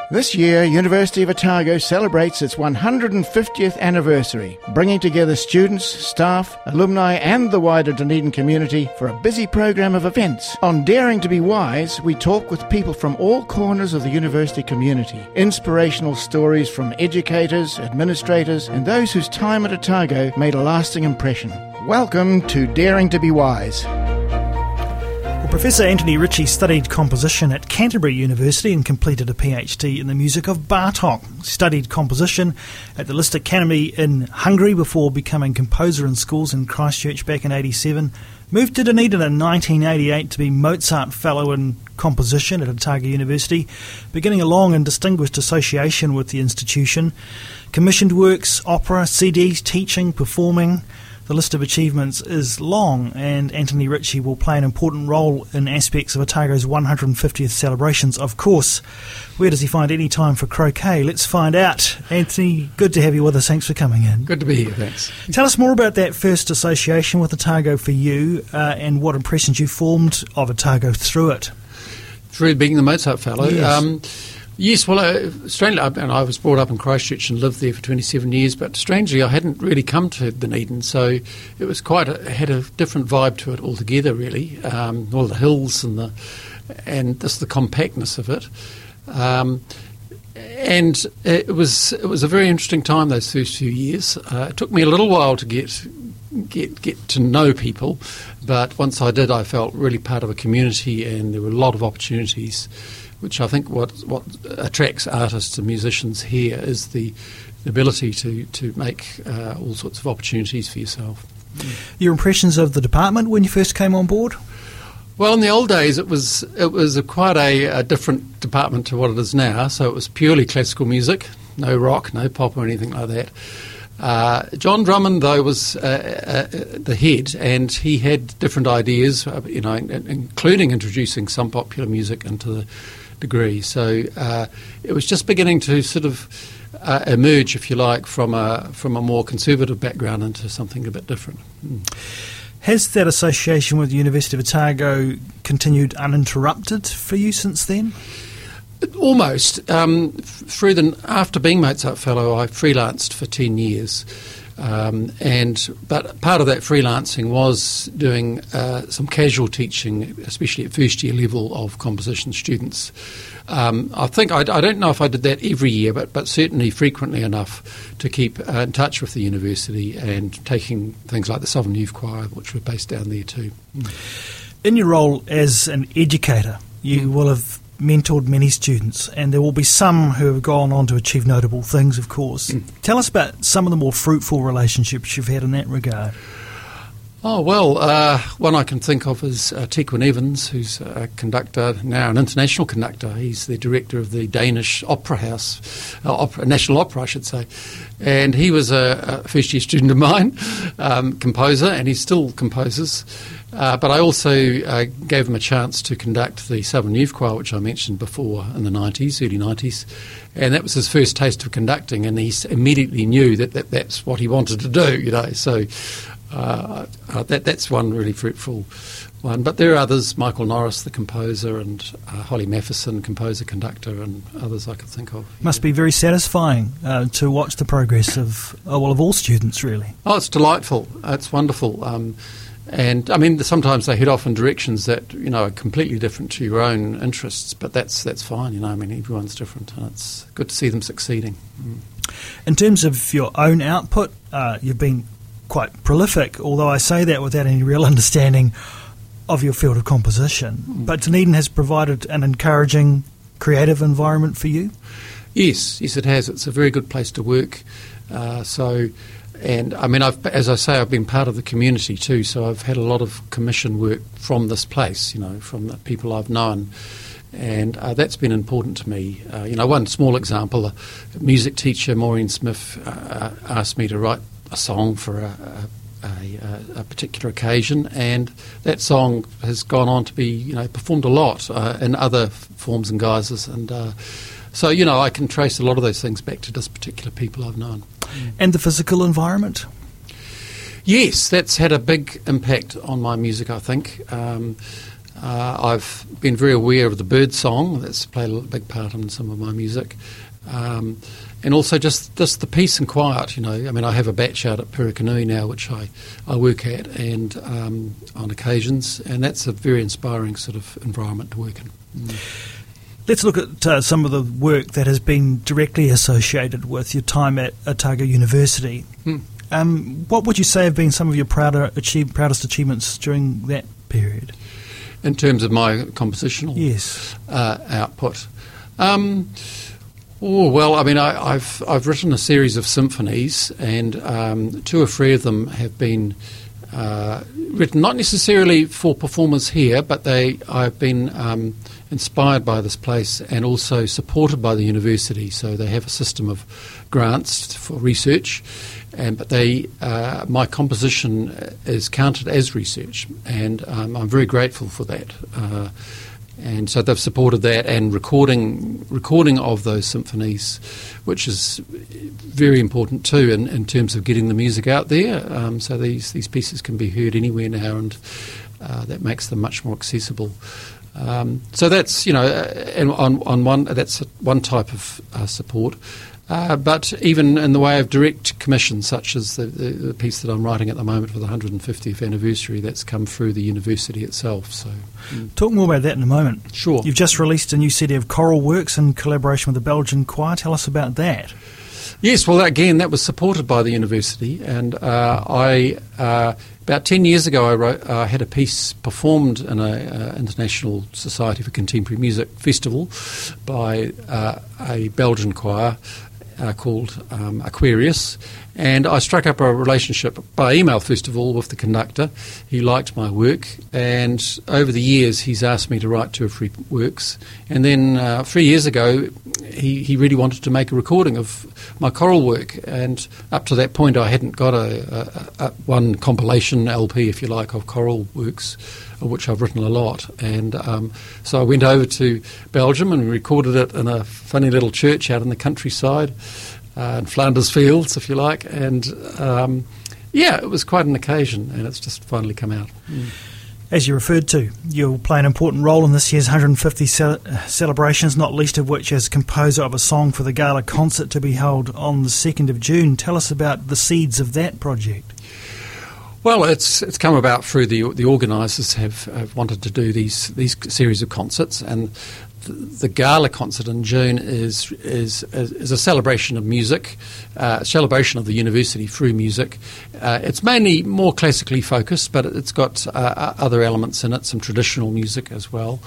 This year, University of Otago celebrates its 150th anniversary, bringing together students, staff, alumni and the wider Dunedin community for a busy program of events. On Daring to be Wise, we talk with people from all corners of the university community. Inspirational stories from educators, administrators and those whose time at Otago made a lasting impression. Welcome to Daring to be Wise. Professor Anthony Ritchie studied composition at Canterbury University and completed a PhD in the music of Bartók. Studied composition at the Liszt Academy in Hungary before becoming composer in schools in Christchurch back in 1987. Moved to Dunedin in 1988 to be Mozart Fellow in Composition at Otago University, beginning a long and distinguished association with the institution. Commissioned works, opera, CDs, teaching, performing. The list of achievements is long, and Anthony Ritchie will play an important role in aspects of Otago's 150th celebrations, of course. Where does he find any time for croquet? Let's find out. Anthony, good to have you with us. Thanks for coming in. Good to be here, thanks. Tell us more about that first association with Otago for you and what impressions you formed of Otago through it. Through being the Mozart Fellow? Yes. Yes, well, strangely, and I was brought up in Christchurch and lived there for 27 years, but strangely I hadn't really come to Dunedin, so it was had a different vibe to it altogether, really. All the hills and just the compactness of it. And it was a very interesting time, those first few years. It took me a little while to get to know people, but once I did, I felt really part of a community, and there were a lot of opportunities, which I think what attracts artists and musicians here is the ability to make all sorts of opportunities for yourself. Your impressions of the department when you first came on board? Well, in the old days, it was quite a different department to what it is now. So it was purely classical music, no rock, no pop or anything like that. John Drummond, though, was the head, and he had different ideas, including introducing some popular music into the degree. So it was just beginning to sort of emerge, if you like, from a more conservative background into something a bit different. Has that association with the University of Otago continued uninterrupted for you since then? Almost. After being Mozart Fellow, I freelanced for 10 years. But part of that freelancing was doing some casual teaching, especially at first year level, of composition students. I think I don't know if I did that every year, but certainly frequently enough to keep in touch with the university and taking things like the Southern Youth Choir, which were based down there too. In your role as an educator, you will have mentored many students, and there will be some who have gone on to achieve notable things, of course. Tell us about some of the more fruitful relationships you've had in that regard. Oh, well, one I can think of is Tequin Evans, who's a conductor, now an international conductor. He's the director of the Danish Opera House, National Opera, I should say. And he was a first-year student of mine, composer, and he still composes. But I also gave him a chance to conduct the Southern Youth Choir, which I mentioned before, in the early 90s. And that was his first taste of conducting, and he immediately knew that's what he wanted to do, So that's one really fruitful one. But there are others, Michael Norris, the composer, and Holly Matheson, composer, conductor, and others I could think of. Must be very satisfying to watch the progress of all students, really. Oh, it's delightful. It's wonderful. And I mean, sometimes they head off in directions that are completely different to your own interests, but that's fine. I mean, everyone's different, and it's good to see them succeeding. In terms of your own output, you've been quite prolific, although I say that without any real understanding of your field of composition. But Dunedin has provided an encouraging, creative environment for you? Yes, it has. It's a very good place to work. And I mean, as I say, I've been part of the community too, so I've had a lot of commission work from this place, from the people I've known. And that's been important to me. One small example, a music teacher, Maureen Smith, asked me to write a song for a particular occasion, and that song has gone on to be, performed a lot in other forms and guises. And so, I can trace a lot of those things back to just particular people I've known. And the physical environment? Yes, that's had a big impact on my music, I think. I've been very aware of the bird song. That's played a big part in some of my music. And also just the peace and quiet, you know. I mean, I have a batch out at Purakanui now, which I work at and on occasions, and that's a very inspiring sort of environment to work in. Let's look at some of the work that has been directly associated with your time at Otago University. What would you say have been some of your proudest achievements during that period? In terms of my compositional output? Well, I mean, I've written a series of symphonies, and 2 or 3 of them have been written not necessarily for performers here, but I've been inspired by this place and also supported by the university. So they have a system of grants for research, but my composition is counted as research, and I'm very grateful for that. And so they've supported that and recording of those symphonies, which is very important too in terms of getting the music out there. So these pieces can be heard anywhere now, and that makes them much more accessible. So that's, you know, and on one, that's one type of support. But even in the way of direct commissions, such as the piece that I'm writing at the moment for the 150th anniversary, that's come through the university itself. So, talk more about that in a moment. Sure. You've just released a new CD of choral works in collaboration with the Belgian choir. Tell us about that. Yes, well, again, that was supported by the university, and about 10 years ago, I had a piece performed in an International Society for Contemporary Music festival by a Belgian choir called Aquarius, and I struck up a relationship by email first of all with the conductor. He liked my work, and over the years he's asked me to write 2 or 3 works, and then 3 years ago he really wanted to make a recording of my choral work, and up to that point I hadn't got a one compilation LP, if you like, of choral works, of which I've written a lot. And so I went over to Belgium and recorded it in a funny little church out in the countryside, in Flanders Fields, if you like. And it was quite an occasion, and it's just finally come out. As you referred to, you'll play an important role in this year's 150 celebrations, not least of which as composer of a song for the gala concert to be held on the 2nd of June. Tell us about the seeds of that project. Well, it's come about through the organisers have wanted to do these series of concerts, and the gala concert in June is a celebration of music, a celebration of the university through music. It's mainly more classically focused, but it's got other elements in it, some traditional music as well.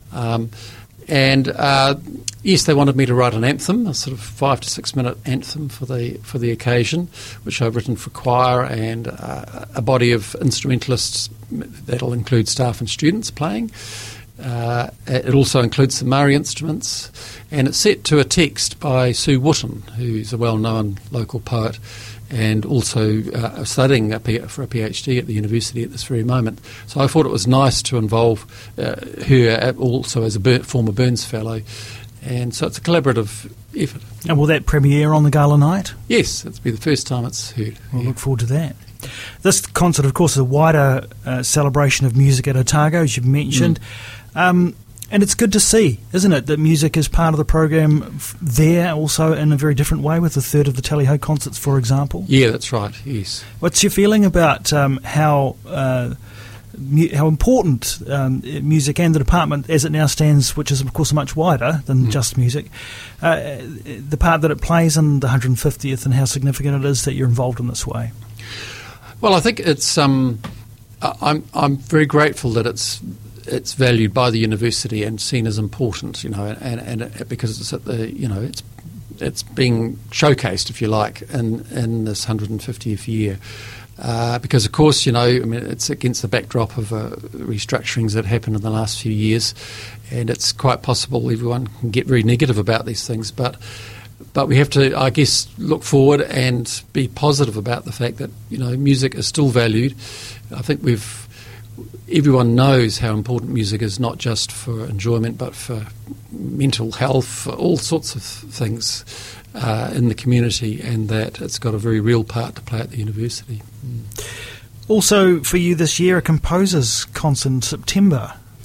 Yes, they wanted me to write an anthem, a sort of 5 to 6 minute anthem for the occasion, which I've written for choir and a body of instrumentalists that'll include staff and students playing. It also includes some Māori instruments, and it's set to a text by Sue Wootton, who's a well-known local poet and also studying for a PhD at the university at this very moment. So I thought it was nice to involve her also as a former Burns Fellow, and so it's a collaborative effort. And will that premiere on the gala night? Yes, it'll be the first time it's heard. We'll look forward to that. This concert, of course, is a wider celebration of music at Otago, as you've mentioned. And it's good to see, isn't it, that music is part of the program there also in a very different way with a third of the Tally Ho concerts, for example? Yeah, that's right, yes. What's your feeling about how important music and the department as it now stands, which is of course much wider than just music, the part that it plays in the 150th and how significant it is that you're involved in this way? Well, I think it's I'm very grateful that it's valued by the university and seen as important, you know, and because it's at the, you know, it's being showcased, if you like, in this 150th year. Because of course, you know, I mean, it's against the backdrop of restructurings that happened in the last few years, and it's quite possible everyone can get very negative about these things, but we have to, I guess, look forward and be positive about the fact that, you know, music is still valued. I think everyone knows how important music is, not just for enjoyment but for mental health, for all sorts of things in the community, and that it's got a very real part to play at the university. Also for you this year, a composers' concert in September.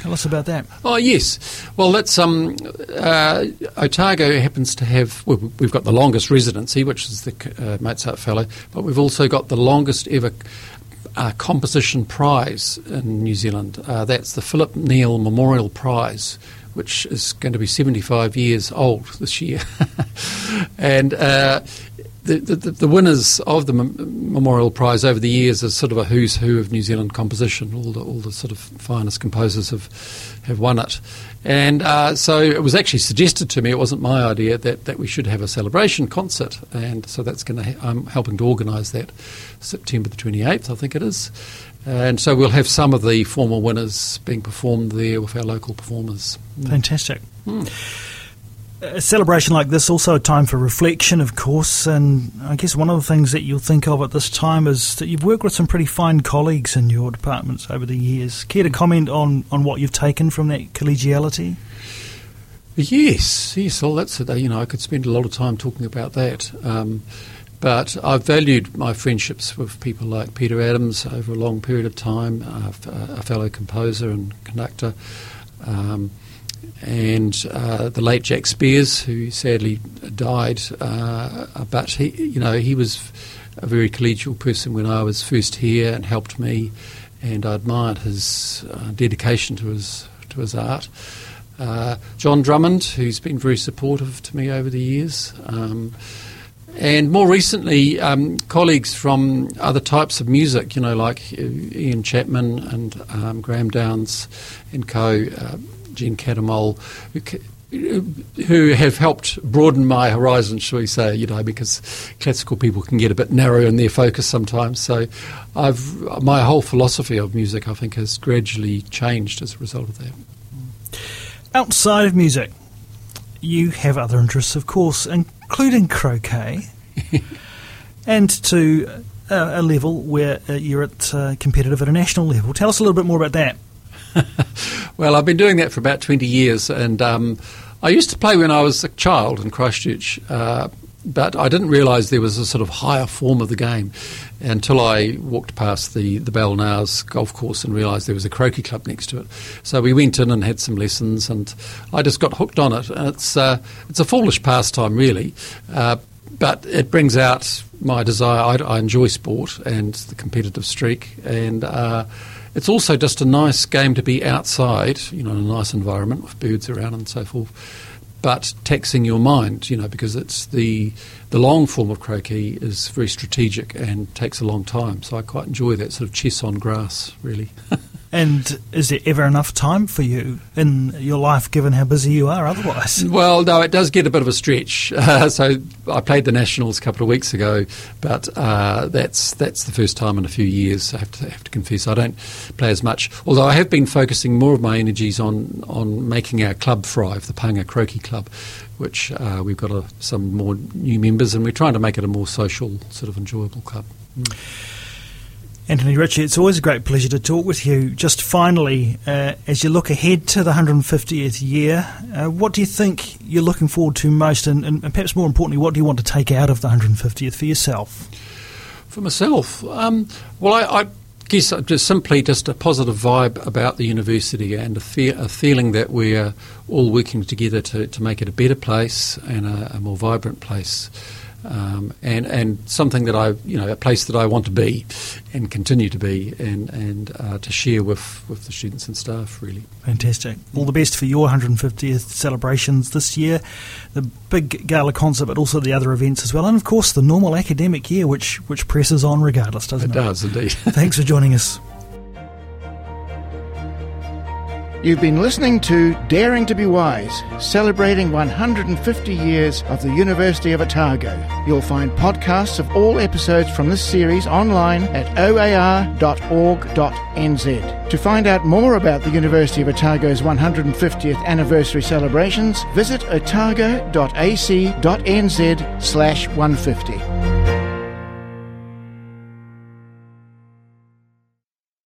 Tell us about that. Oh, yes. Well, that's Otago happens to have, we've got the longest residency, which is the Mozart Fellow, but we've also got the longest ever composition prize in New Zealand. That's the Philip Neal Memorial Prize, which is going to be 75 years old this year. And the winners of the Memorial Prize over the years are sort of a who's who of New Zealand composition. All the sort of finest composers have won it. And so it was actually suggested to me, it wasn't my idea, that we should have a celebration concert. And so that's I'm helping to organise that September the 28th, I think it is. And so we'll have some of the former winners being performed there with our local performers. Fantastic. A celebration like this, also a time for reflection, of course, and I guess one of the things that you'll think of at this time is that you've worked with some pretty fine colleagues in your departments over the years. Care to comment on what you've taken from that collegiality? Yes. Well, that's it. I could spend a lot of time talking about that. But I've valued my friendships with people like Peter Adams over a long period of time, a fellow composer and conductor. And the late Jack Spears, who sadly died, but he was a very collegial person when I was first here and helped me, and I admired his dedication to his art. John Drummond, who's been very supportive to me over the years, and more recently colleagues from other types of music, like Ian Chapman and Graham Downs and co. Jen Catamol, who have helped broaden my horizon, shall we say, because classical people can get a bit narrow in their focus sometimes. So my whole philosophy of music, I think, has gradually changed as a result of that. Outside of music, you have other interests, of course, including croquet, and to a level where you're competitive at a national level. Tell us a little bit more about that. Well, I've been doing that for about 20 years, and I used to play when I was a child in Christchurch, but I didn't realise there was a sort of higher form of the game until I walked past the Balnars golf course and realised there was a croquet club next to it. So we went in and had some lessons, and I just got hooked on it. And it's a foolish pastime, really, but it brings out my desire. I enjoy sport and the competitive streak, and it's also just a nice game to be outside, in a nice environment with birds around and so forth, but taxing your mind, because it's the long form of croquet is very strategic and takes a long time. So I quite enjoy that sort of chess on grass, really. And is there ever enough time for you in your life, given how busy you are otherwise? Well, no, it does get a bit of a stretch. So I played the Nationals a couple of weeks ago, but that's the first time in a few years, I have to confess. I don't play as much, although I have been focusing more of my energies on making our club thrive, the Panga Croquet Club, which we've got some more new members, and we're trying to make it a more social, sort of enjoyable club. Anthony Ritchie, it's always a great pleasure to talk with you. Just finally, as you look ahead to the 150th year, what do you think you're looking forward to most, and perhaps more importantly, what do you want to take out of the 150th for yourself? For myself? Well, I guess just simply just a positive vibe about the university and a feeling that we're all working together to make it a better place and a more vibrant place. And something that a place that I want to be and continue to be and to share with the students and staff, really. Fantastic. All the best for your 150th celebrations this year, the big gala concert, but also the other events as well, and of course the normal academic year, which presses on regardless, doesn't it? It does, indeed. Thanks for joining us. You've been listening to Daring to be Wise, celebrating 150 years of the University of Otago. You'll find podcasts of all episodes from this series online at oar.org.nz. To find out more about the University of Otago's 150th anniversary celebrations, visit otago.ac.nz/150.